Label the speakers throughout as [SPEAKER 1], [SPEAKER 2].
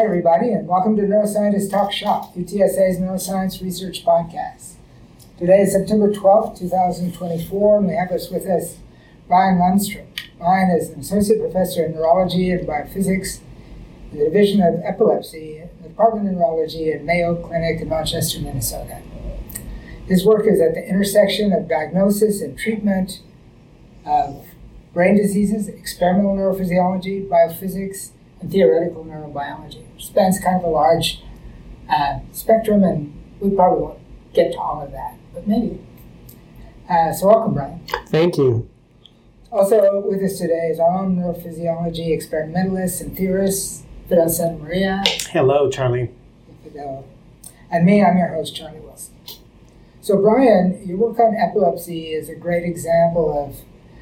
[SPEAKER 1] Hi, everybody, and welcome to Neuroscientist Talk Shop, UTSA's Neuroscience Research Podcast. Today is September 12th, 2024, and we have with us Brian Lundstrom. Brian is an associate professor in neurology and biophysics in the Division of Epilepsy in the Department of Neurology at Mayo Clinic in Rochester, Minnesota. His work is at the intersection of diagnosis and treatment of brain diseases, experimental neurophysiology, biophysics, and theoretical neurobiology, which spans kind of a large spectrum, and we probably won't get to all of that, but maybe. So welcome, Brian.
[SPEAKER 2] Thank you.
[SPEAKER 1] Also with us today is our own neurophysiology experimentalist and theorist, Fidel Santa Maria.
[SPEAKER 2] Hello, Charlie.
[SPEAKER 1] Fidel. And me, I'm your host, Charlie Wilson. So Brian, your work on epilepsy is a great example of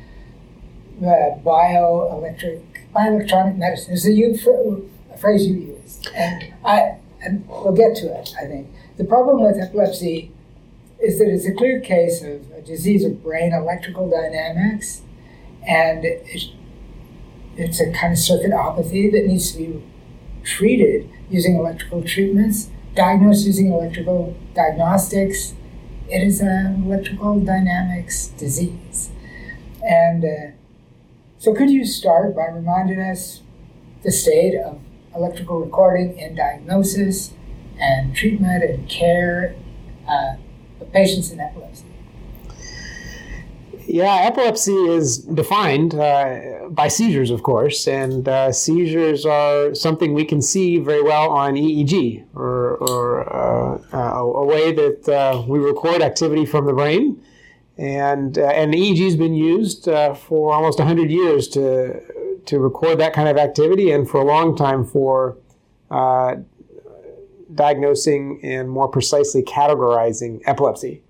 [SPEAKER 1] bioelectronic medicine. It's a phrase you used, and we'll get to it, I think. The problem with epilepsy is that it's a clear case of a disease of brain electrical dynamics, and it's a kind of circuitopathy that needs to be treated using electrical treatments, diagnosed using electrical diagnostics. It is an electrical dynamics disease. And so could you start by reminding us the state of electrical recording and diagnosis and treatment and care of patients in epilepsy?
[SPEAKER 2] Yeah, epilepsy is defined by seizures, of course, and seizures are something we can see very well on EEG, or a way that we record activity from the brain. And EEG has been used for almost 100 years to record that kind of activity, and for a long time for diagnosing and more precisely categorizing epilepsy.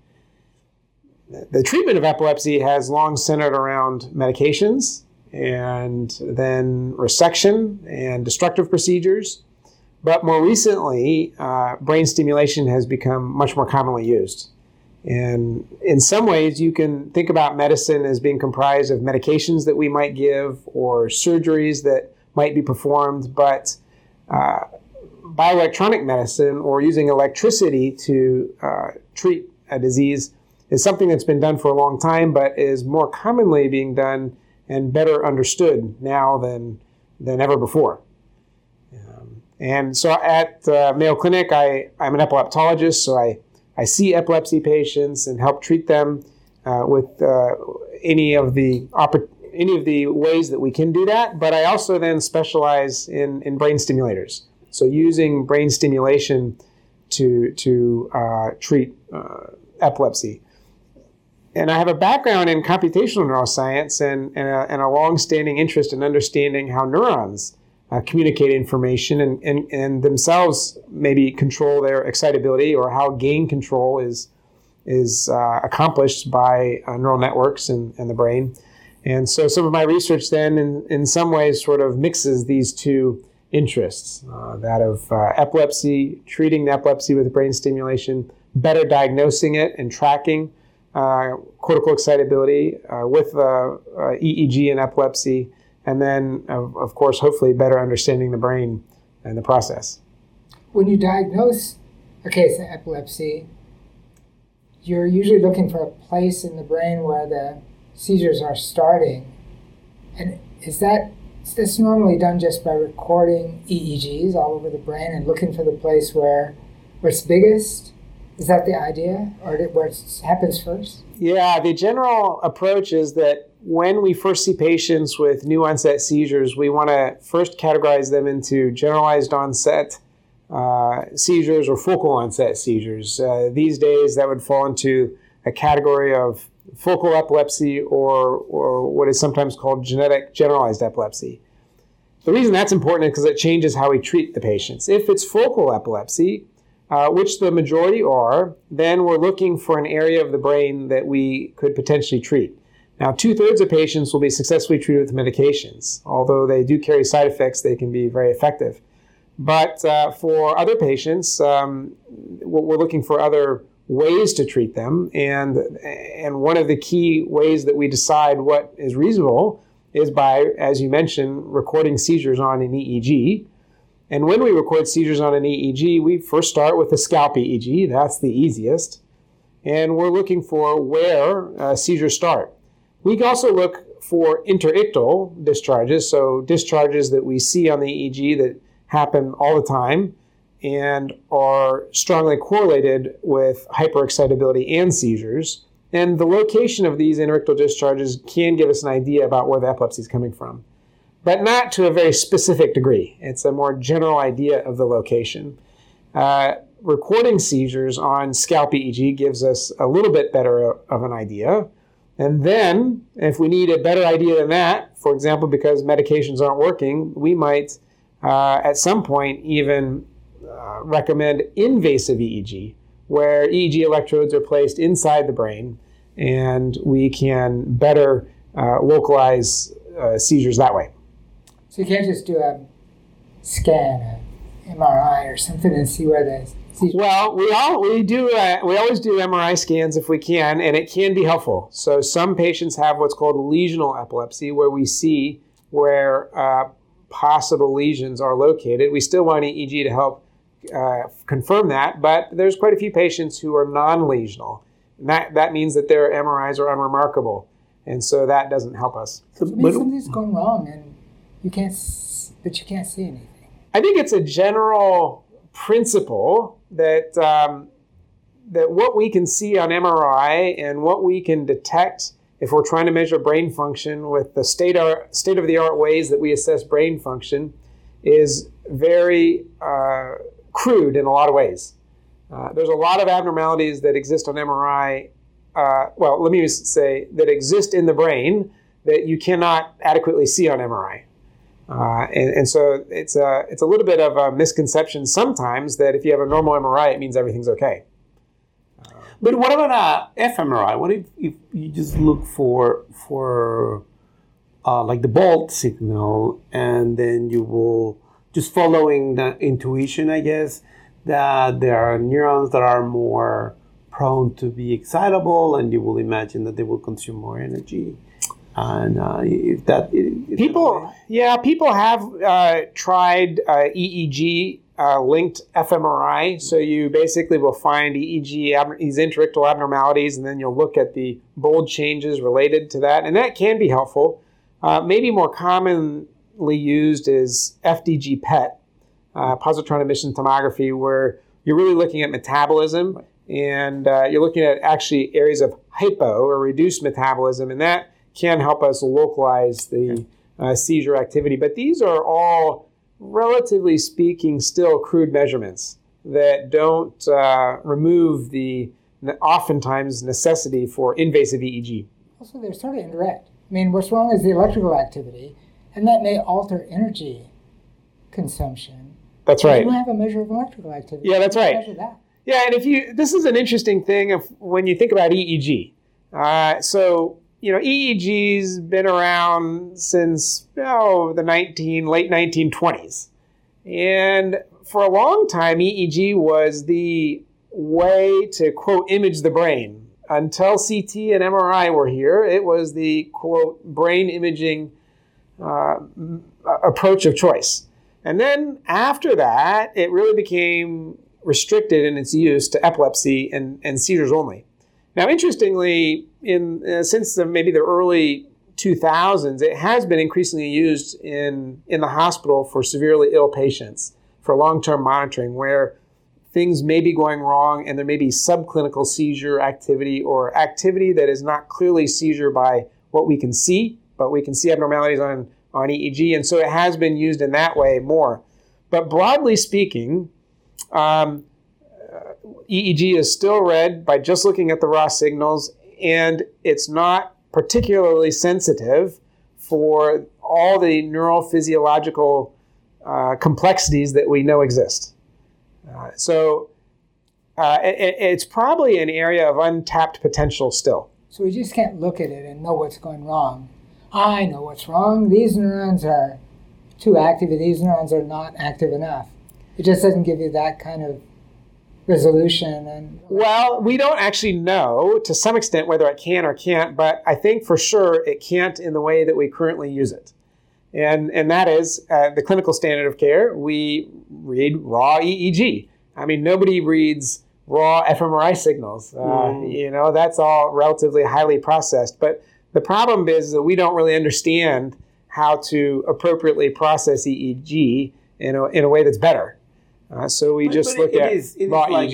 [SPEAKER 2] The treatment of epilepsy has long centered around medications and then resection and destructive procedures. But more recently, brain stimulation has become much more commonly used. And in some ways, you can think about medicine as being comprised of medications that we might give or surgeries that might be performed, but bioelectronic medicine, or using electricity to treat a disease, is something that's been done for a long time, but is more commonly being done and better understood now than ever before. And so at Mayo Clinic, I'm an epileptologist, so I see epilepsy patients and help treat them with any of the ways that we can do that. But I also then specialize in brain stimulators. So using brain stimulation to treat epilepsy. And I have a background in computational neuroscience and a long-standing interest in understanding how neurons communicate information and themselves maybe control their excitability, or how gain control is accomplished by neural networks in the brain. And so some of my research then in some ways sort of mixes these two interests, that of epilepsy, treating epilepsy with brain stimulation, better diagnosing it and tracking cortical excitability with EEG and epilepsy, and then, of course, hopefully better understanding the brain and the process.
[SPEAKER 1] When you diagnose a case of epilepsy, you're usually looking for a place in the brain where the seizures are starting. And is this normally done just by recording EEGs all over the brain and looking for the place where it's biggest? Is that the idea, or where it happens first?
[SPEAKER 2] Yeah, the general approach is that when we first see patients with new onset seizures, we want to first categorize them into generalized onset seizures or focal onset seizures. These days, that would fall into a category of focal epilepsy or what is sometimes called genetic generalized epilepsy. The reason that's important is because it changes how we treat the patients. If it's focal epilepsy, which the majority are, then we're looking for an area of the brain that we could potentially treat. Now, 2/3 of patients will be successfully treated with medications. Although they do carry side effects, they can be very effective. But for other patients, we're looking for other ways to treat them. And one of the key ways that we decide what is reasonable is by, as you mentioned, recording seizures on an EEG. And when we record seizures on an EEG, we first start with a scalp EEG. That's the easiest. And we're looking for where seizures start. We can also look for interictal discharges, so discharges that we see on the EEG that happen all the time and are strongly correlated with hyperexcitability and seizures. And the location of these interictal discharges can give us an idea about where the epilepsy is coming from, but not to a very specific degree. It's a more general idea of the location. Recording seizures on scalp EEG gives us a little bit better of an idea. And then, if we need a better idea than that, for example, because medications aren't working, we might, at some point, even recommend invasive EEG, where EEG electrodes are placed inside the brain, and we can better localize seizures that way.
[SPEAKER 1] So you can't just do a scan, an MRI or something, and see where the seizure.
[SPEAKER 2] Well, we always do MRI scans if we can, and it can be helpful. So some patients have what's called lesional epilepsy, where we see where possible lesions are located. We still want EEG to help confirm that, but there's quite a few patients who are non-lesional. And that means that their MRIs are unremarkable, and so that doesn't help us.
[SPEAKER 1] So it means something's going wrong, and you can't see anything.
[SPEAKER 2] I think it's a general principle that that what we can see on MRI and what we can detect if we're trying to measure brain function with the state-of-the-art ways that we assess brain function is very crude in a lot of ways. There's a lot of abnormalities that exist on MRI, let me say, that exist in the brain that you cannot adequately see on MRI. And so it's a little bit of a misconception sometimes that if you have a normal MRI, it means everything's okay.
[SPEAKER 3] But what about fMRI? What if you just look for like the Bolt signal, and then you will, just following the intuition, I guess, that there are neurons that are more prone to be excitable, and you will imagine that they will consume more energy. And
[SPEAKER 2] people have tried EEG linked fMRI. So you basically will find EEG, these interictal abnormalities, and then you'll look at the bold changes related to that, and that can be helpful. Maybe more commonly used is FDG PET, positron emission tomography, where you're really looking at metabolism, and you're looking at actually areas of hypo or reduced metabolism, and that can help us localize the seizure activity. But these are all, relatively speaking, still crude measurements that don't remove the oftentimes necessity for invasive EEG.
[SPEAKER 1] Also, they're sort of indirect. I mean, what's wrong is the electrical activity, and that may alter energy consumption.
[SPEAKER 2] That's right.
[SPEAKER 1] You don't have a measure of electrical activity.
[SPEAKER 2] Yeah, that's right.
[SPEAKER 1] Measure that.
[SPEAKER 2] Yeah, and this is an interesting thing when you think about EEG. EEG's been around since the late 1920s. And for a long time, EEG was the way to, quote, image the brain. Until CT and MRI were here, it was the, quote, brain imaging approach of choice. And then after that, it really became restricted in its use to epilepsy and seizures only. Now, interestingly, since maybe the early 2000s, it has been increasingly used in the hospital for severely ill patients for long-term monitoring, where things may be going wrong and there may be subclinical seizure activity or activity that is not clearly seizure by what we can see, but we can see abnormalities on EEG, and so it has been used in that way more. But broadly speaking, EEG is still read by just looking at the raw signals, and it's not particularly sensitive for all the neurophysiological complexities that we know exist. It's probably an area of untapped potential still.
[SPEAKER 1] So we just can't look at it and know what's going wrong. I know what's wrong. These neurons are too active, and these neurons are not active enough. It just doesn't give you that kind of resolution.
[SPEAKER 2] Well, we don't actually know to some extent whether it can or can't, but I think for sure it can't in the way that we currently use it. And that is the clinical standard of care. We read raw EEG. I mean, nobody reads raw fMRI signals. That's all relatively highly processed. But the problem is that we don't really understand how to appropriately process EEG in a way that's better. So we just look at raw EEG.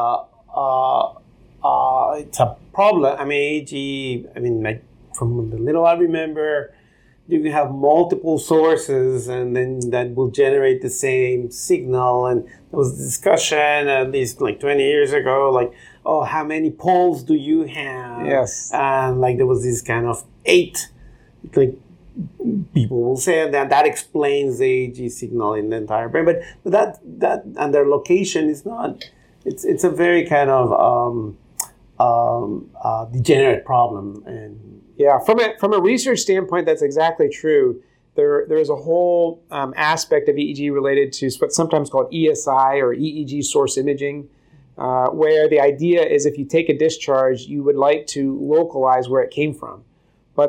[SPEAKER 3] It's a problem. I mean, EEG, like from the little I remember, you can have multiple sources and then that will generate the same signal. And there was a discussion at least like 20 years ago, like, oh, how many poles do you have?
[SPEAKER 2] Yes.
[SPEAKER 3] And like there was this kind of 8, like people will say that explains the EEG signal in the entire brain. But that and their location is not, it's a very kind of degenerate problem. And
[SPEAKER 2] yeah, from a research standpoint, that's exactly true. There is a whole aspect of EEG related to what's sometimes called ESI or EEG source imaging, where the idea is if you take a discharge, you would like to localize where it came from. But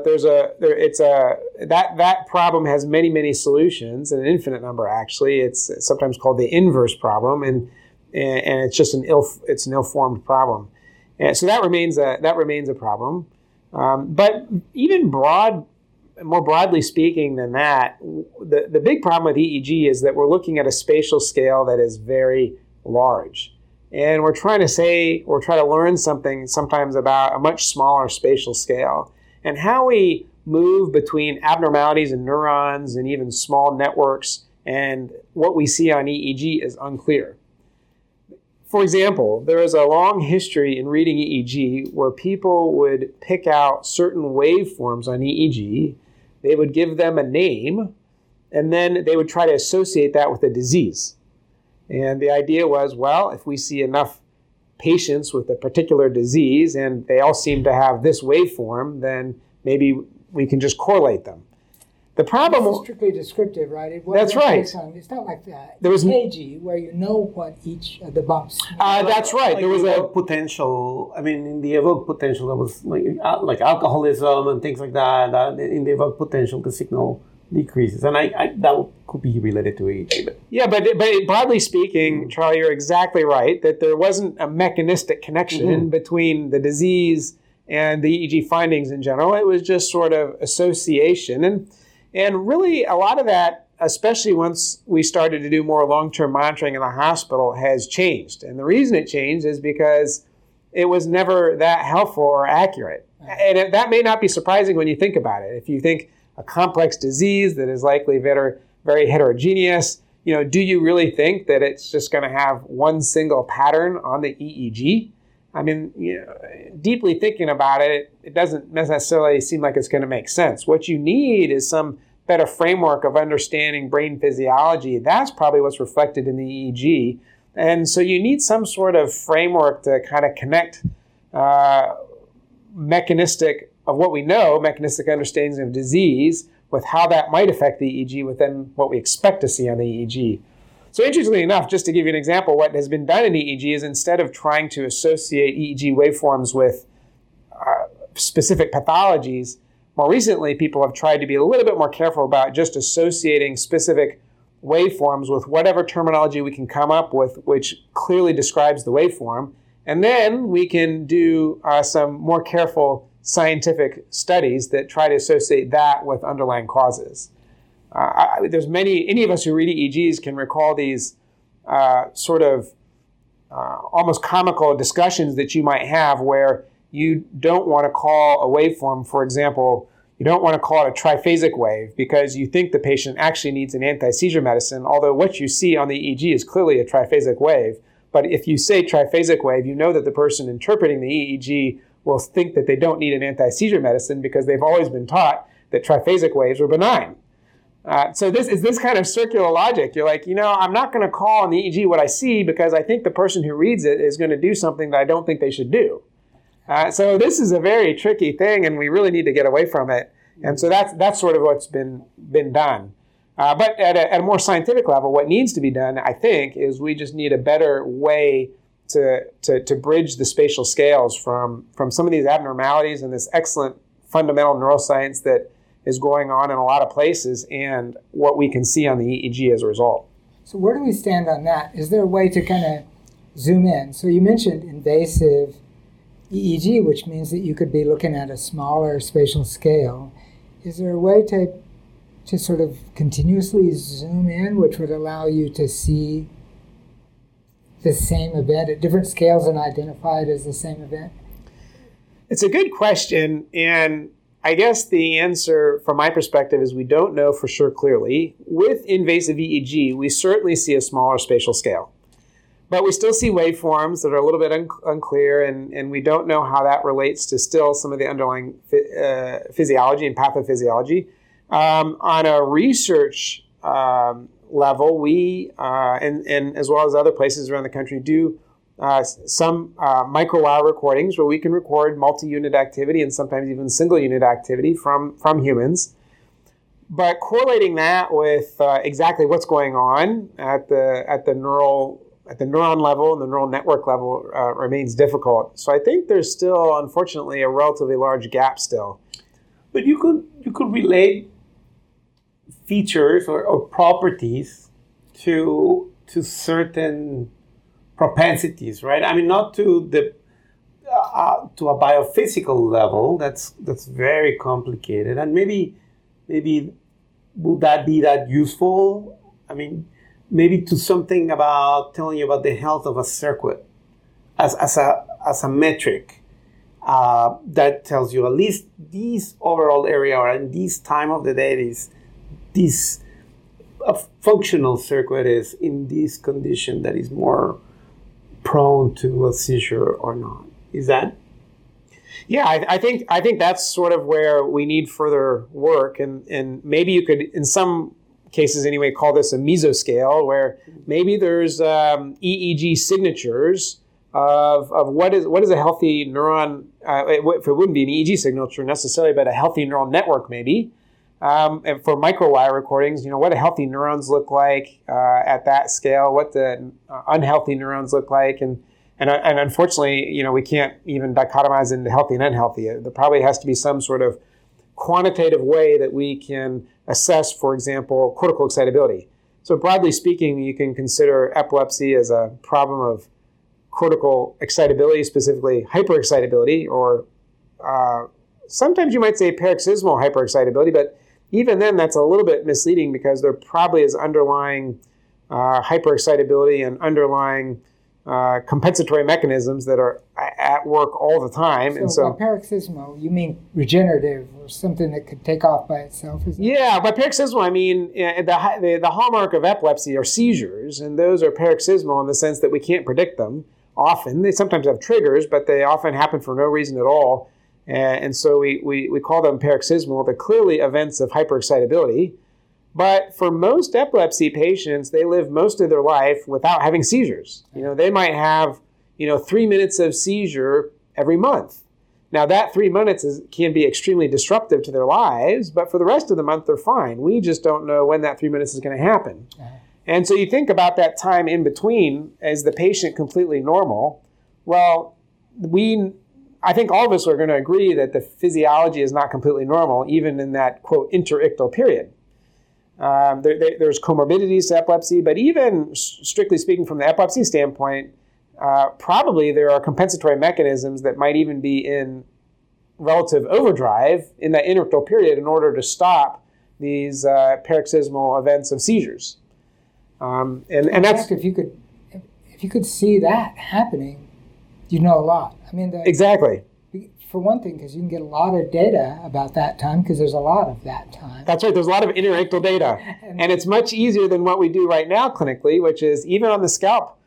[SPEAKER 2] that problem has many solutions, and an infinite number actually. It's sometimes called the inverse problem, and it's just an ill-formed problem. And so that remains a problem. But even more broadly speaking than that, the big problem with EEG is that we're looking at a spatial scale that is very large. And we're trying to learn something sometimes about a much smaller spatial scale. And how we move between abnormalities in neurons and even small networks and what we see on EEG is unclear. For example, there is a long history in reading EEG where people would pick out certain waveforms on EEG, they would give them a name, and then they would try to associate that with a disease. And the idea was, well, if we see enough patients with a particular disease and they all seem to have this waveform, then maybe we can just correlate them. The problem
[SPEAKER 1] is strictly descriptive, right?
[SPEAKER 2] That's right.
[SPEAKER 1] It's not like that.
[SPEAKER 2] There was
[SPEAKER 1] EKG where you know what each of the bumps.
[SPEAKER 2] That's right.
[SPEAKER 3] Like
[SPEAKER 2] there was
[SPEAKER 3] a potential. I mean, in the evoked potential, there was like alcoholism and things like that. In the evoked potential, the signal decreases, and that could be related to EEG.
[SPEAKER 2] Yeah, but broadly speaking, Charlie, you're exactly right that there wasn't a mechanistic connection between the disease and the EEG findings in general. It was just sort of association. And really, a lot of that, especially once we started to do more long-term monitoring in the hospital, has changed. And the reason it changed is because it was never that helpful or accurate. And that may not be surprising when you think about it. If you think a complex disease that is likely very, very heterogeneous, do you really think that it's just going to have one single pattern on the EEG? I mean, deeply thinking about it, it doesn't necessarily seem like it's going to make sense. What you need is some better framework of understanding brain physiology. That's probably what's reflected in the EEG. And so you need some sort of framework to kind of connect mechanistic understandings of disease with how that might affect the EEG within what we expect to see on the EEG. So interestingly enough, just to give you an example, what has been done in EEG is instead of trying to associate EEG waveforms with specific pathologies, more recently people have tried to be a little bit more careful about just associating specific waveforms with whatever terminology we can come up with, which clearly describes the waveform. And then we can do some more careful scientific studies that try to associate that with underlying causes. Any of us who read EEGs can recall these sort of almost comical discussions that you might have where you don't want to call a waveform, for example, you don't want to call it a triphasic wave because you think the patient actually needs an anti-seizure medicine, although what you see on the EEG is clearly a triphasic wave. But if you say triphasic wave, you know that the person interpreting the EEG will think that they don't need an anti-seizure medicine because they've always been taught that triphasic waves are benign. So this is this kind of circular logic. You're like, I'm not going to call on the EEG what I see because I think the person who reads it is going to do something that I don't think they should do. So this is a very tricky thing, and we really need to get away from it. And so that's sort of what's been done. But at a more scientific level, what needs to be done, I think, is we just need a better way to bridge the spatial scales from some of these abnormalities and this excellent fundamental neuroscience that is going on in a lot of places and what we can see on the EEG as a result.
[SPEAKER 1] So where do we stand on that? Is there a way to kind of zoom in? So you mentioned invasive EEG, which means that you could be looking at a smaller spatial scale. Is there a way to sort of continuously zoom in, which would allow you to see the same event at different scales and identify it as the same event?
[SPEAKER 2] It's a good question, and I guess the answer from my perspective is we don't know for sure clearly. With invasive EEG, we certainly see a smaller spatial scale. But we still see waveforms that are a little bit unclear, and we don't know how that relates to still some of the underlying physiology and pathophysiology. On a research level, we, and as well as other places around the country, do some micro-wow recordings where we can record multi-unit activity and sometimes even single-unit activity from humans. But correlating that with exactly what's going on at the neuron level and the neural network level remains difficult. So I think there's still, unfortunately, a relatively large gap still.
[SPEAKER 3] But you could relate features or properties to certain propensities, right? I mean, not to the to a biophysical level. That's very complicated, and maybe would that be that useful? I mean, maybe to something about telling you about the health of a circuit as a metric that tells you at least this overall area or in this time of the day, this a functional circuit is in this condition that is more prone to a seizure or not. Is that?
[SPEAKER 2] Yeah, I think that's sort of where we need further work, and maybe you could, in some cases anyway, call this a mesoscale, where maybe there's EEG signatures of what is a healthy neuron. If it wouldn't be an EEG signature necessarily, but a healthy neural network maybe. And for micro-wire recordings, what do healthy neurons look like at that scale? What the unhealthy neurons look like, and unfortunately, we can't even dichotomize into healthy and unhealthy. There probably has to be some sort of quantitative way that we can assess, for example, cortical excitability. So broadly speaking, you can consider epilepsy as a problem of cortical excitability, specifically hyperexcitability, or sometimes you might say paroxysmal hyperexcitability, but even then that's a little bit misleading because there probably is underlying hyperexcitability and underlying compensatory mechanisms that are at work all the time.
[SPEAKER 1] So by paroxysmal, you mean regenerative or something that could take off by itself?
[SPEAKER 2] Yeah, by paroxysmal, I mean the hallmark of epilepsy are seizures, and those are paroxysmal in the sense that we can't predict them often. They sometimes have triggers, but they often happen for no reason at all. And so we call them paroxysmal. They're clearly events of hyperexcitability. But for most epilepsy patients, they live most of their life without having seizures. They might have, 3 minutes of seizure every month. Now, that 3 minutes can be extremely disruptive to their lives, but for the rest of the month, they're fine. We just don't know when that 3 minutes is going to happen. And so you think about that time in between, is the patient completely normal? Well, I think all of us are going to agree that the physiology is not completely normal, even in that, quote, interictal period. There's comorbidities to epilepsy, but even strictly speaking from the epilepsy standpoint, probably there are compensatory mechanisms that might even be in relative overdrive in that interictal period in order to stop these paroxysmal events of seizures. And that's
[SPEAKER 1] if you could see that happening, you know a lot. I mean,
[SPEAKER 2] exactly.
[SPEAKER 1] For one thing, because you can get a lot of data about that time, because there's a lot of that time.
[SPEAKER 2] That's right. There's a lot of interictal data. And it's much easier than what we do right now clinically, which is even on the scalp,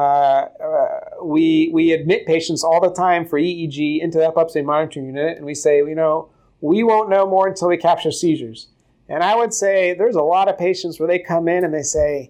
[SPEAKER 2] we admit patients all the time for EEG into the epilepsy monitoring unit, and we say, we won't know more until we capture seizures. And I would say there's a lot of patients where they come in and they say,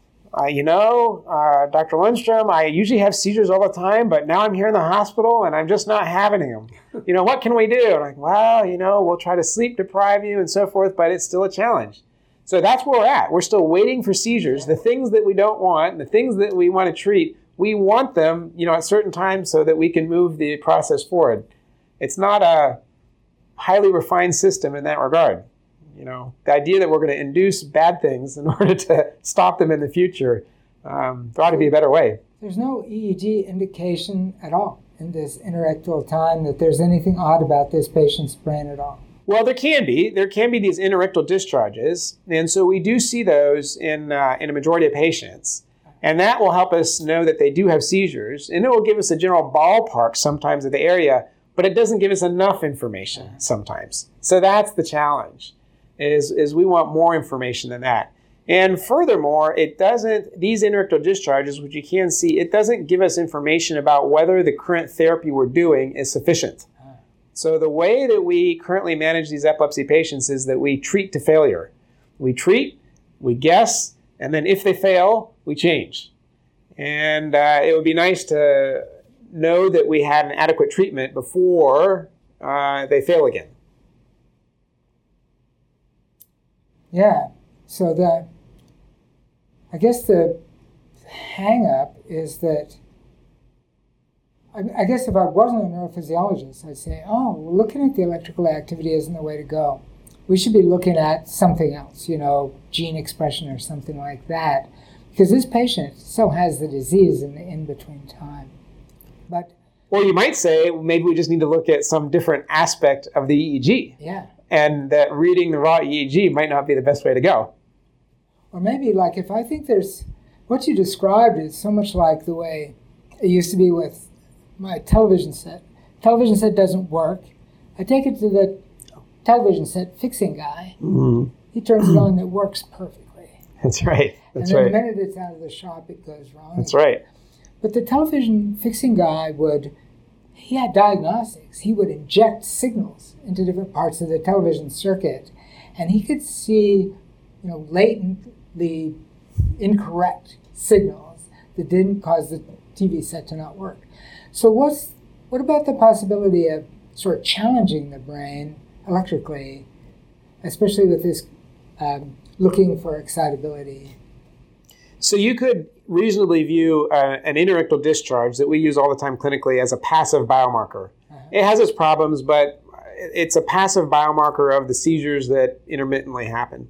[SPEAKER 2] Dr. Lundstrom, I usually have seizures all the time, but now I'm here in the hospital and I'm just not having them. What can we do? And I'm like, well, we'll try to sleep deprive you and so forth, but it's still a challenge. So that's where we're at. We're still waiting for seizures. The things that we don't want, the things that we want to treat, we want them, at certain times so that we can move the process forward. It's not a highly refined system in that regard. The idea that we're going to induce bad things in order to stop them in the future, there ought to be a better way.
[SPEAKER 1] There's no EEG indication at all in this interictal time that there's anything odd about this patient's brain at all.
[SPEAKER 2] Well, there can be. There can be these interictal discharges, and so we do see those in a majority of patients. And that will help us know that they do have seizures, and it will give us a general ballpark sometimes of the area, but it doesn't give us enough information sometimes. So that's the challenge, is we want more information than that. And furthermore, these interictal discharges, which you can see, it doesn't give us information about whether the current therapy we're doing is sufficient. So the way that we currently manage these epilepsy patients is that we treat to failure. We treat, we guess, and then if they fail, we change. And it would be nice to know that we had an adequate treatment before they fail again.
[SPEAKER 1] Yeah, so I guess the hang-up is that I guess if I wasn't a neurophysiologist, I'd say, looking at the electrical activity isn't the way to go. We should be looking at something else, gene expression or something like that, because this patient still has the disease in the in-between time.
[SPEAKER 2] Or you might say, maybe we just need to look at some different aspect of the EEG.
[SPEAKER 1] Yeah.
[SPEAKER 2] And that reading the raw EEG might not be the best way to go.
[SPEAKER 1] Or maybe, if I think what you described is so much like the way it used to be with my television set. Television set doesn't work. I take it to the television set fixing guy. Mm-hmm. He turns it on, it works perfectly.
[SPEAKER 2] That's right.
[SPEAKER 1] And then the minute it's out of the shop, it goes wrong.
[SPEAKER 2] That's right.
[SPEAKER 1] But the television fixing guy he had diagnostics. He would inject signals into different parts of the television circuit, and he could see, latently incorrect signals that didn't cause the TV set to not work. So what about the possibility of sort of challenging the brain electrically, especially with this looking for excitability?
[SPEAKER 2] So you could reasonably view an interictal discharge that we use all the time clinically as a passive biomarker. Uh-huh. It has its problems, but it's a passive biomarker of the seizures that intermittently happen.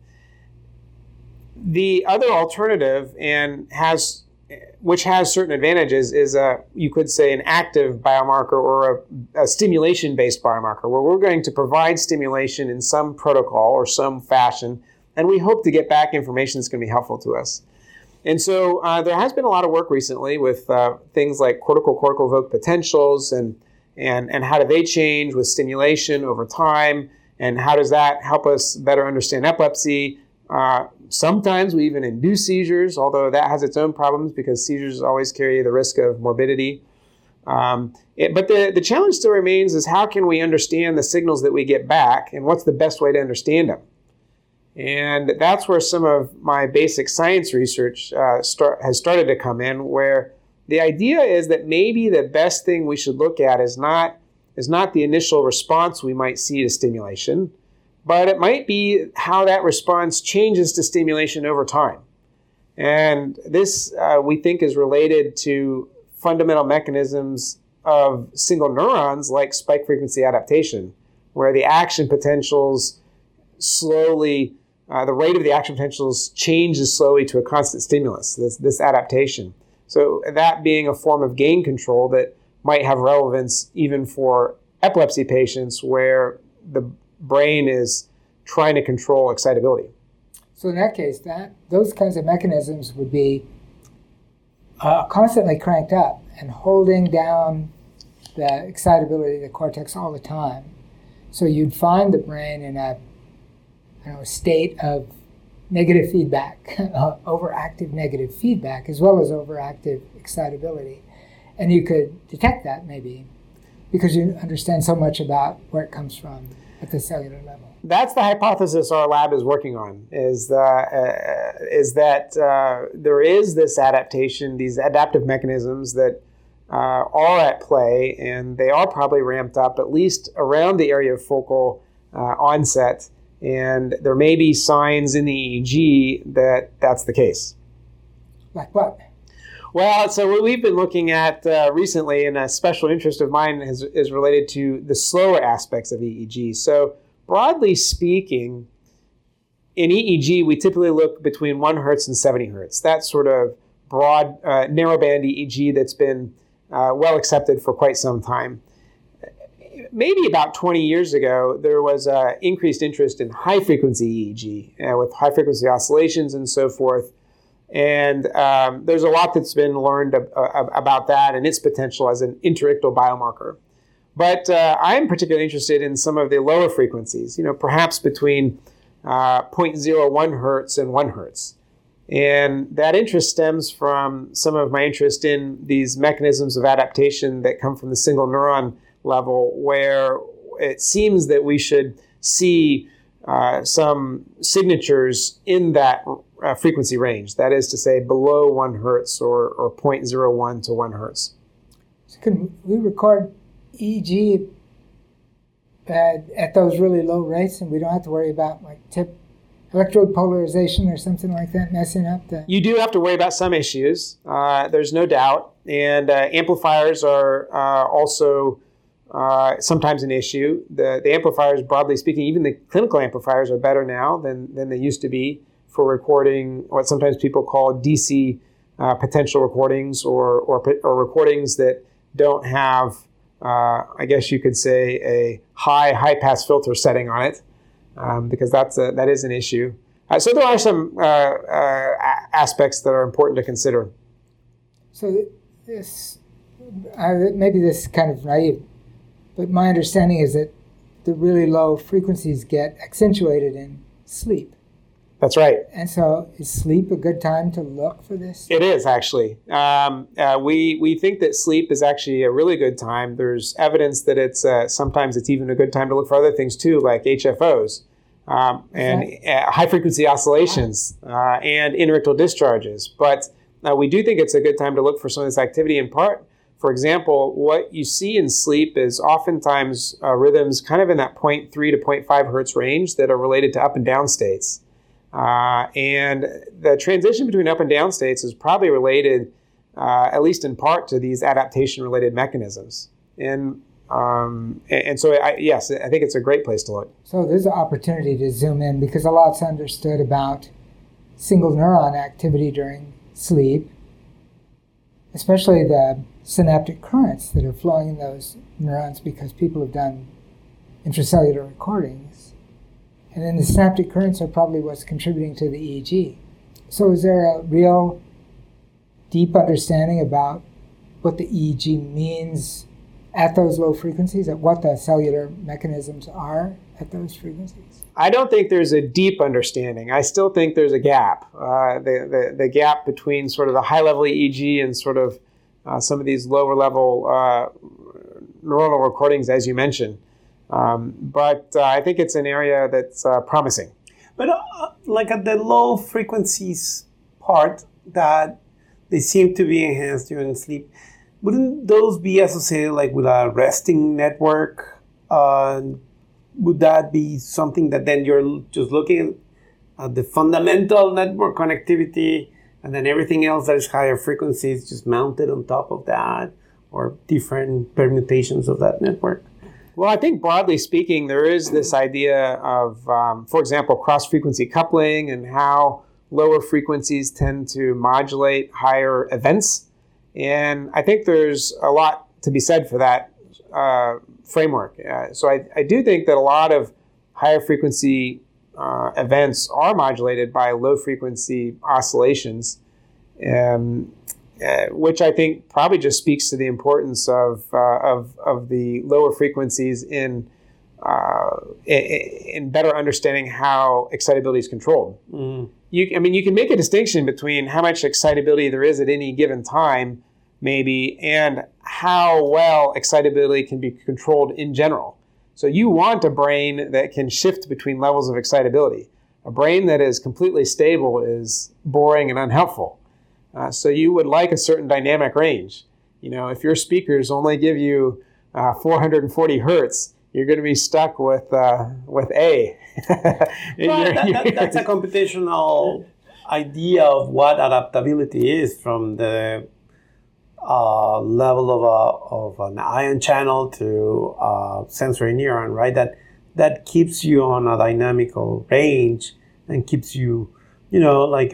[SPEAKER 2] The other alternative, which has certain advantages, is you could say an active biomarker or a stimulation-based biomarker, where we're going to provide stimulation in some protocol or some fashion, and we hope to get back information that's going to be helpful to us. And so there has been a lot of work recently with things like cortical evoked potentials and how do they change with stimulation over time, and how does that help us better understand epilepsy. Sometimes we even induce seizures, although that has its own problems because seizures always carry the risk of morbidity. But the challenge still remains is how can we understand the signals that we get back, and what's the best way to understand them? And that's where some of my basic science research has started to come in, where the idea is that maybe the best thing we should look at is not the initial response we might see to stimulation, but it might be how that response changes to stimulation over time. And this, we think, is related to fundamental mechanisms of single neurons like spike frequency adaptation, where the action potentials the rate of the action potentials changes slowly to a constant stimulus, this adaptation. So that being a form of gain control that might have relevance even for epilepsy patients where the brain is trying to control excitability.
[SPEAKER 1] So in that case, those kinds of mechanisms would be constantly cranked up and holding down the excitability of the cortex all the time. So you'd find the brain in a state of negative feedback, overactive negative feedback, as well as overactive excitability. And you could detect that maybe because you understand so much about where it comes from at the cellular level.
[SPEAKER 2] That's the hypothesis our lab is working on, is that there is this adaptation, these adaptive mechanisms that are at play, and they are probably ramped up at least around the area of focal onset. And there may be signs in the EEG that that's the case.
[SPEAKER 1] Like what?
[SPEAKER 2] Well, so what we've been looking at recently, and a special interest of mine is related to the slower aspects of EEG. So broadly speaking, in EEG, we typically look between 1 hertz and 70 hertz. That sort of broad, narrowband EEG that's been well accepted for quite some time. Maybe about 20 years ago, there was increased interest in high-frequency EEG with high-frequency oscillations and so forth. And there's a lot that's been learned about that and its potential as an interictal biomarker. But I'm particularly interested in some of the lower frequencies, perhaps between 0.01 hertz and 1 hertz. And that interest stems from some of my interest in these mechanisms of adaptation that come from the single neuron level, where it seems that we should see some signatures in that frequency range. That is to say, below 1 hertz or 0.01 to 1 hertz.
[SPEAKER 1] So can we record EEG at those really low rates, and we don't have to worry about tip electrode polarization or something like that messing up the...
[SPEAKER 2] You do have to worry about some issues. There's no doubt. And amplifiers are also sometimes an issue. The amplifiers, broadly speaking, even the clinical amplifiers are better now than they used to be for recording what sometimes people call DC potential recordings or recordings that don't have, I guess you could say, a high pass filter setting on it, because that is an issue. So there are some aspects that are important to consider.
[SPEAKER 1] So this, maybe this is kind of naive, but my understanding is that the really low frequencies get accentuated in sleep.
[SPEAKER 2] That's right.
[SPEAKER 1] And so is sleep a good time to look for this?
[SPEAKER 2] It is, actually. We think that sleep is actually a really good time. There's evidence that it's sometimes it's even a good time to look for other things too, like HFOs and high-frequency oscillations and interictal discharges. But we do think it's a good time to look for some of this activity in part. For example, what you see in sleep is oftentimes rhythms kind of in that 0.3 to 0.5 hertz range that are related to up and down states. And the transition between up and down states is probably related, at least in part, to these adaptation-related mechanisms. And so, yes, I think it's a great place to look.
[SPEAKER 1] So there's an opportunity to zoom in, because a lot's understood about single neuron activity during sleep, especially the synaptic currents that are flowing in those neurons, because people have done intracellular recordings. And then the synaptic currents are probably what's contributing to the EEG. So is there a real deep understanding about what the EEG means at those low frequencies, at what the cellular mechanisms are at those frequencies?
[SPEAKER 2] I don't think there's a deep understanding. I still think there's a gap. The gap between sort of the high-level EEG and sort of some of these lower-level neuronal recordings, as you mentioned. But I think it's an area that's promising.
[SPEAKER 3] But like at the low frequencies part that they seem to be enhanced during sleep, wouldn't those be associated like with a resting network? Would that be something that then you're just looking at the fundamental network connectivity and then everything else that is higher frequencies just mounted on top of that, or different permutations of that network?
[SPEAKER 2] Well, I think broadly speaking, there is this idea of, for example, cross-frequency coupling and how lower frequencies tend to modulate higher events. And I think there's a lot to be said for that framework. So I do think that a lot of higher frequency events are modulated by low frequency oscillations, which I think probably just speaks to the importance of the lower frequencies in better understanding how excitability is controlled. Mm. You can make a distinction between how much excitability there is at any given time, maybe, and how well excitability can be controlled in general. So you want a brain that can shift between levels of excitability. A brain that is completely stable is boring and unhelpful. So you would like a certain dynamic range. If your speakers only give you 440 hertz, you're going to be stuck with A.
[SPEAKER 3] That's a computational idea of what adaptability is, from the level of an ion channel to a sensory neuron, right? That keeps you on a dynamical range and keeps you, like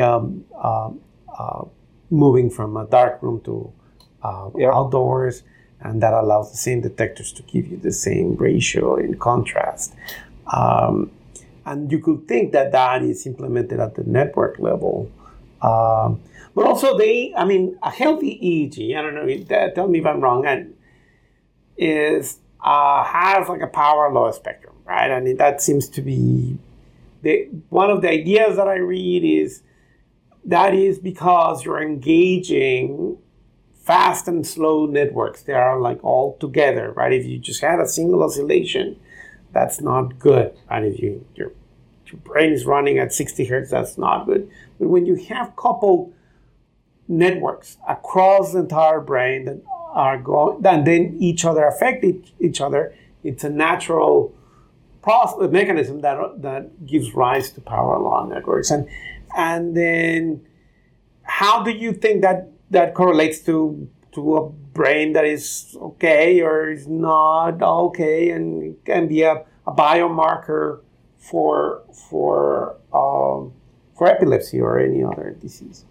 [SPEAKER 3] moving from a dark room to outdoors, and that allows the same detectors to give you the same ratio in contrast. And you could think that that is implemented at the network level. But also a healthy EEG, I don't know, tell me if I'm wrong, and has like a power law spectrum, right? I mean, that seems to be one of the ideas that I read is that is because you're engaging fast and slow networks. They are like all together, right? If you just had a single oscillation, that's not good. And if your brain is running at 60 hertz, that's not good. But when you have coupled networks across the entire brain that are going, and then each other affect each other, it's a natural mechanism that gives rise to power law networks. And then how do you think that correlates to a brain that is okay or is not okay and can be a biomarker for epilepsy or any other disease?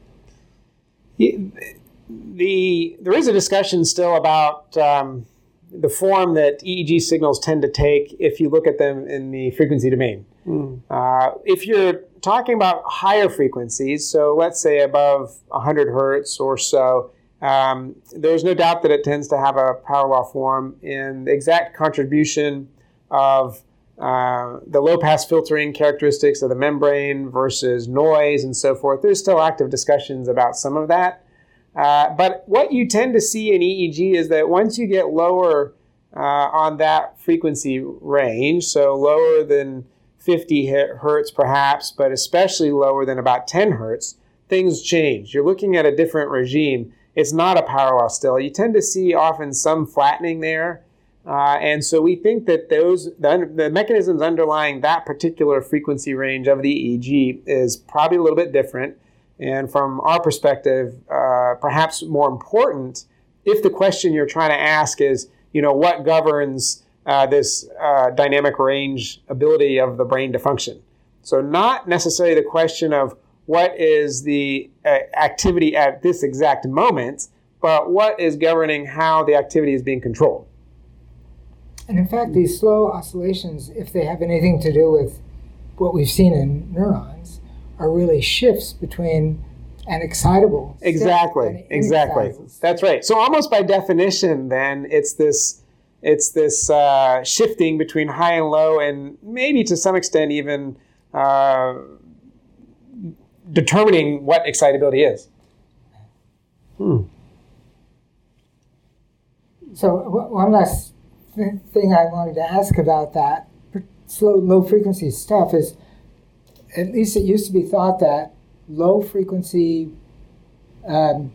[SPEAKER 2] There is a discussion still about the form that EEG signals tend to take if you look at them in the frequency domain. If you're talking about higher frequencies, so let's say above 100 hertz or so, there's no doubt that it tends to have a power law form in the exact contribution of the low-pass filtering characteristics of the membrane versus noise and so forth. There's still active discussions about some of that. But what you tend to see in EEG is that once you get lower on that frequency range, so lower than 50 hertz perhaps, but especially lower than about 10 hertz, things change. You're looking at a different regime. It's not a power law still. You tend to see often some flattening there. And so we think that the mechanisms underlying that particular frequency range of the EEG is probably a little bit different. And from our perspective, perhaps more important, if the question you're trying to ask is, what governs this dynamic range ability of the brain to function. So not necessarily the question of what is the activity at this exact moment, but what is governing how the activity is being controlled.
[SPEAKER 1] And in fact, these slow oscillations, if they have anything to do with what we've seen in neurons, are really shifts between an excitable
[SPEAKER 2] exactly. That's right. So almost by definition, then it's this shifting between high and low, and maybe to some extent even determining what excitability is.
[SPEAKER 1] So one last thing I wanted to ask about that low frequency stuff is, at least it used to be thought that low frequency, the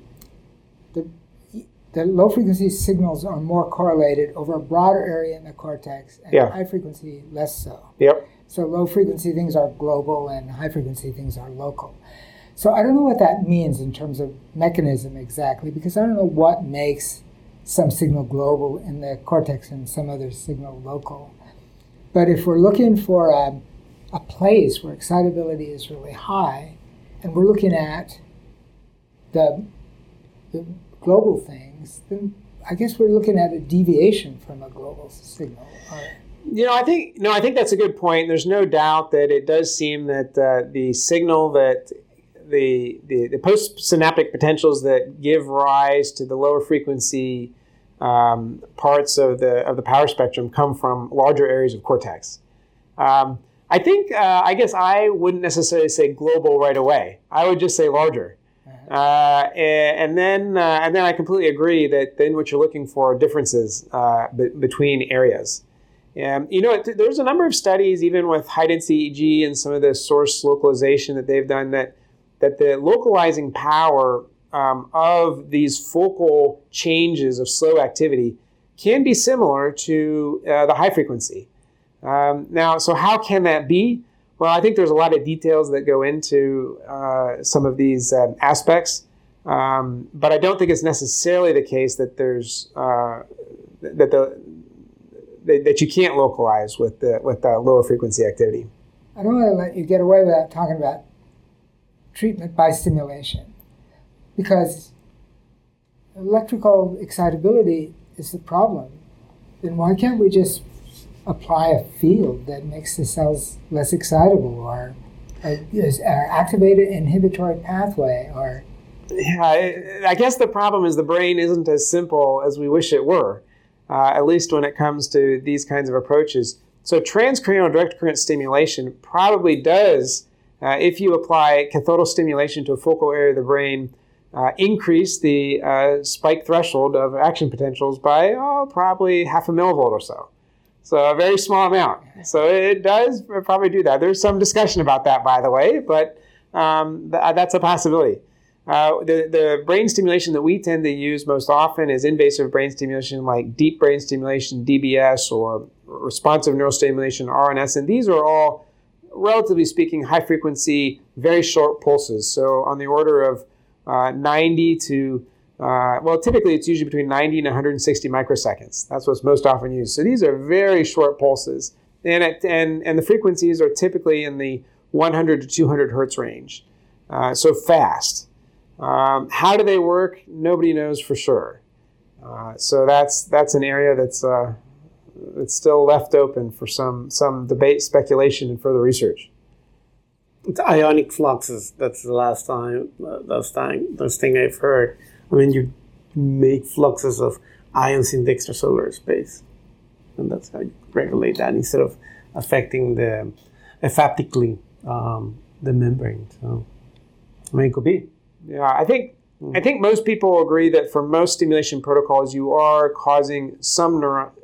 [SPEAKER 1] low frequency signals are more correlated over a broader area in the cortex, and high frequency less so.
[SPEAKER 2] Yep.
[SPEAKER 1] So low frequency things are global and high frequency things are local. So I don't know what that means in terms of mechanism exactly, because I don't know what makes some signal global in the cortex and some other signal local. But if we're looking for a place where excitability is really high, and we're looking at the global things, then I guess we're looking at a deviation from a global signal.
[SPEAKER 2] I think that's a good point. There's no doubt that it does seem that the signal that the postsynaptic potentials that give rise to the lower frequency parts of the power spectrum come from larger areas of cortex. I think, I guess I wouldn't necessarily say global right away. I would just say larger. And then I completely agree that then what you're looking for are differences between areas. There's a number of studies, even with high-density EEG and some of the source localization that they've done, that the localizing power of these focal changes of slow activity can be similar to the high frequency. Now, so how can that be? Well, I think there's a lot of details that go into some of these aspects, but I don't think it's necessarily the case that there's that you can't localize with the lower frequency activity.
[SPEAKER 1] I don't want to let you get away without talking about treatment by stimulation, because electrical excitability is the problem. Then why can't we just apply a field that makes the cells less excitable, or activate an inhibitory pathway, or...
[SPEAKER 2] Yeah, I guess the problem is the brain isn't as simple as we wish it were, at least when it comes to these kinds of approaches. So transcranial direct current stimulation probably does, if you apply cathodal stimulation to a focal area of the brain, increase the spike threshold of action potentials by probably half a millivolt or so. So a very small amount. So it does probably do that. There's some discussion about that, by the way, but that's a possibility. The brain stimulation that we tend to use most often is invasive brain stimulation, like deep brain stimulation, DBS, or responsive neurostimulation, RNS, and these are all, relatively speaking, high-frequency, very short pulses. So on the order of 90 to, typically it's usually between 90 and 160 microseconds. That's what's most often used. So these are very short pulses, and the frequencies are typically in the 100 to 200 hertz range. So fast. How do they work? Nobody knows for sure. So that's an area that's still left open for some debate, speculation, and further research.
[SPEAKER 3] It's ionic fluxes. That's the last thing I've heard. I mean, you make fluxes of ions in the extracellular space, and that's how you regulate that instead of affecting haptically the membrane. So, I mean, it could be.
[SPEAKER 2] Yeah, I think most people agree that for most stimulation protocols, you are causing some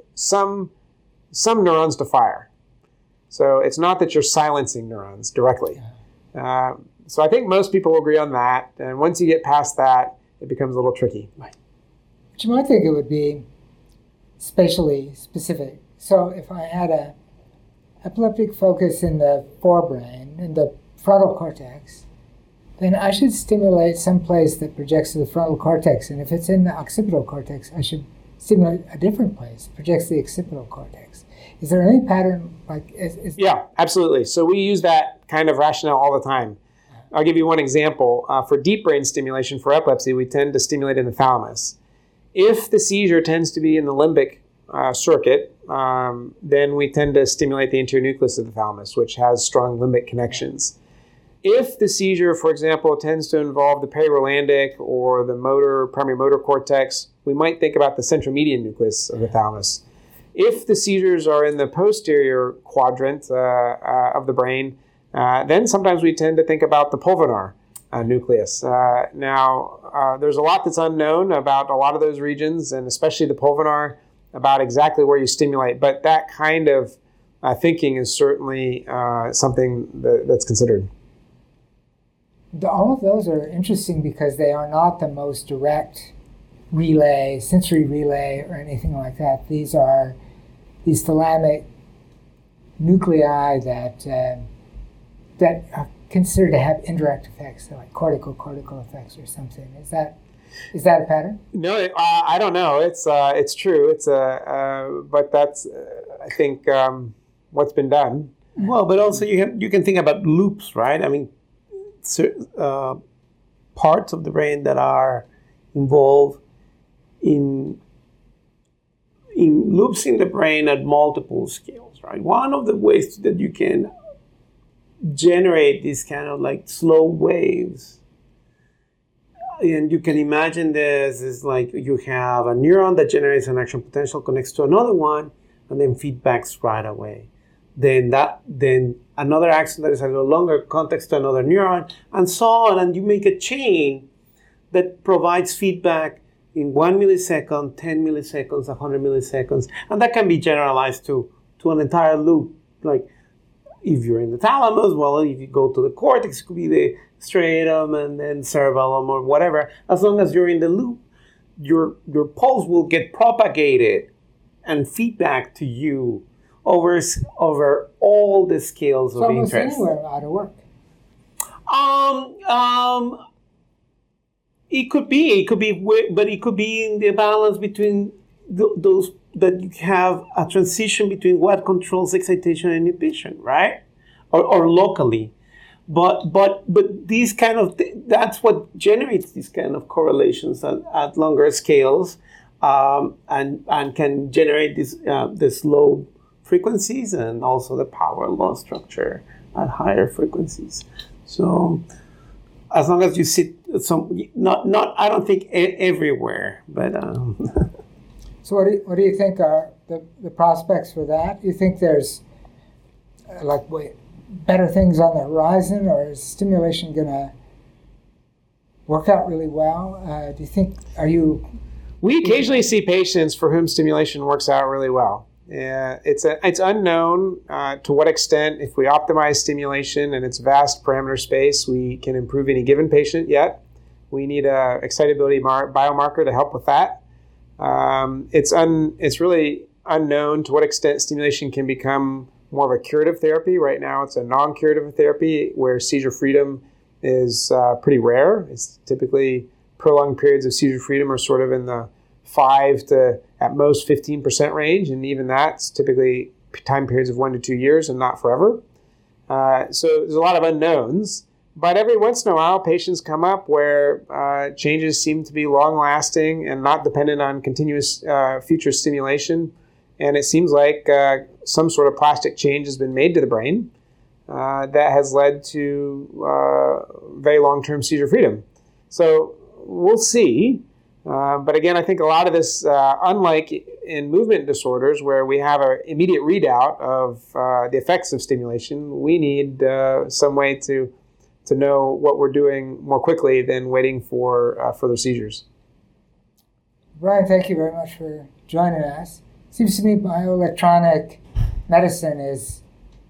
[SPEAKER 2] neurons to fire. So it's not that you're silencing neurons directly. So I think most people agree on that. And once you get past that, it becomes a little tricky.
[SPEAKER 1] But you might think it would be spatially specific. So if I had a epileptic focus in the forebrain, in the frontal cortex, then I should stimulate some place that projects to the frontal cortex. And if it's in the occipital cortex, I should stimulate a different place, projects the occipital cortex. Is there any pattern like...
[SPEAKER 2] Yeah, absolutely. So we use that kind of rationale all the time. I'll give you one example. For deep brain stimulation for epilepsy, we tend to stimulate in the thalamus. If the seizure tends to be in the limbic circuit, then we tend to stimulate the anterior nucleus of the thalamus, which has strong limbic connections. If the seizure, for example, tends to involve the perirolandic or the primary motor cortex, we might think about the centromedian nucleus of the thalamus. If the seizures are in the posterior quadrant of the brain, then sometimes we tend to think about the pulvinar nucleus. Now, there's a lot that's unknown about a lot of those regions, and especially the pulvinar, about exactly where you stimulate. But that kind of thinking is certainly something that's considered.
[SPEAKER 1] All of those are interesting because they are not the most direct sensory relay, or anything like that. These are these thalamic nuclei that are considered to have indirect effects, like cortical effects or something. Is that a pattern?
[SPEAKER 2] No, I don't know. It's true. But that's I think what's been done.
[SPEAKER 3] Well, but also you can think about loops, right? I mean, parts of the brain that are involved in loops in the brain at multiple scales, right? One of the ways that you can generate these kind of like slow waves, and you can imagine this is like you have a neuron that generates an action potential, connects to another one, and then feedbacks right away. Then another action that is a little longer contacts to another neuron, and so on, and you make a chain that provides feedback in 1 millisecond, 10 milliseconds, 100 milliseconds, and that can be generalized to an entire loop. Like if you're in the thalamus, well, if you go to the cortex, it could be the striatum and then cerebellum or whatever. As long as you're in the loop, your pulse will get propagated and feedback to you over all the scales of interest.
[SPEAKER 1] Almost anywhere out of work.
[SPEAKER 3] It could be, but it could be in the balance between those that you have a transition between what controls excitation and inhibition, right? or locally. But these kind of that's what generates these kind of correlations at longer scales, and can generate this low frequencies and also the power law structure at higher frequencies. So as long as you sit not I don't think everywhere, but
[SPEAKER 1] So what do you think are the prospects for that? You think there's better things on the horizon, or is stimulation going to work out really well? Do you think,
[SPEAKER 2] We occasionally see patients for whom stimulation works out really well. It's unknown to what extent, if we optimize stimulation and its vast parameter space, we can improve any given patient yet. We need a excitability biomarker to help with that. It's really unknown to what extent stimulation can become more of a curative therapy. Right now, it's a non-curative therapy where seizure freedom is pretty rare. It's typically prolonged periods of seizure freedom are sort of in the 5 to at most 15% range, and even that's typically time periods of 1 to 2 years and not forever. So there's a lot of unknowns, but every once in a while patients come up where changes seem to be long-lasting and not dependent on continuous future stimulation, and it seems like some sort of plastic change has been made to the brain that has led to very long-term seizure freedom. So we'll see. But again, I think a lot of this, unlike in movement disorders where we have an immediate readout of the effects of stimulation, we need some way to know what we're doing more quickly than waiting for further seizures.
[SPEAKER 1] Brian, thank you very much for joining us. Seems to me bioelectronic medicine is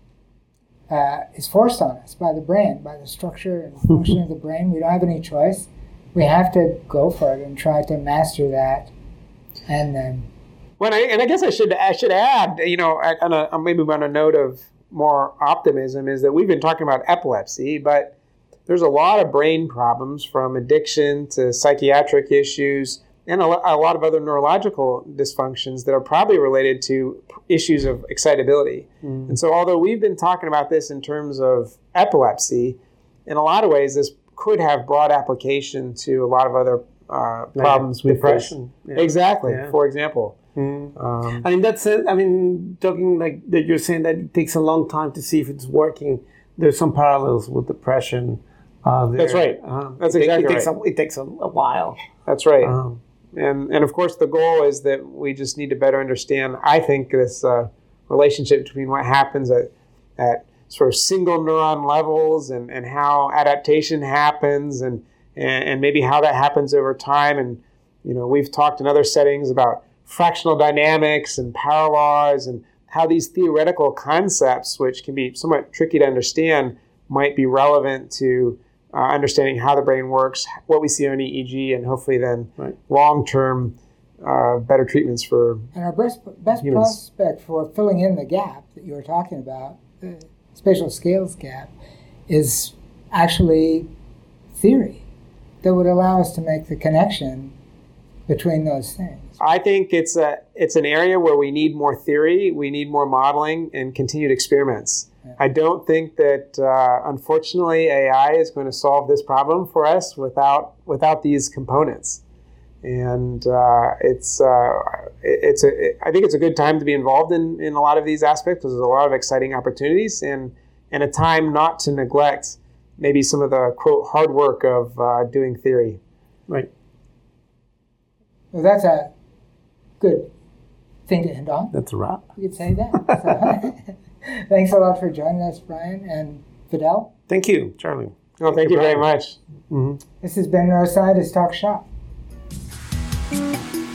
[SPEAKER 1] forced on us by the brain, by the structure and function of the brain. We don't have any choice. We have to go for it and try to master that, and then.
[SPEAKER 2] Well, I guess I should add, maybe on a note of more optimism, is that we've been talking about epilepsy, but there's a lot of brain problems from addiction to psychiatric issues and a lot of other neurological dysfunctions that are probably related to issues of excitability. Mm. And so although we've been talking about this in terms of epilepsy, in a lot of ways this could have broad application to a lot of other problems with
[SPEAKER 3] depression.
[SPEAKER 2] Yeah. Exactly, yeah. For example.
[SPEAKER 3] Mm. And in that sense, talking like that, you're saying that it takes a long time to see if it's working. There's some parallels with depression.
[SPEAKER 2] That's right. That's exactly right.
[SPEAKER 3] It takes a while.
[SPEAKER 2] That's right. And of course, the goal is that we just need to better understand, I think, this relationship between what happens at sort of single neuron levels and how adaptation happens and maybe how that happens over time. And, we've talked in other settings about fractional dynamics and power laws and how these theoretical concepts, which can be somewhat tricky to understand, might be relevant to understanding how the brain works, what we see on EEG, and hopefully then long-term better treatments for
[SPEAKER 1] And our best prospect for filling in the gap that you were talking about, the spatial scales gap, is actually theory that would allow us to make the connection between those things.
[SPEAKER 2] I think it's an area where we need more theory, we need more modeling, and continued experiments. Yeah. I don't think that, unfortunately, AI is going to solve this problem for us without these components. And I think it's a good time to be involved in a lot of these aspects. There's a lot of exciting opportunities and a time not to neglect maybe some of the, quote, hard work of doing theory.
[SPEAKER 3] Right.
[SPEAKER 1] Well, that's a good thing to end on.
[SPEAKER 3] That's a wrap.
[SPEAKER 1] You could say that. So, thanks a lot for joining us, Brian and Fidel.
[SPEAKER 3] Thank you, Charlie.
[SPEAKER 2] Well, thank you very much.
[SPEAKER 1] Mm-hmm. This has been Neuroscientist Talk Shop.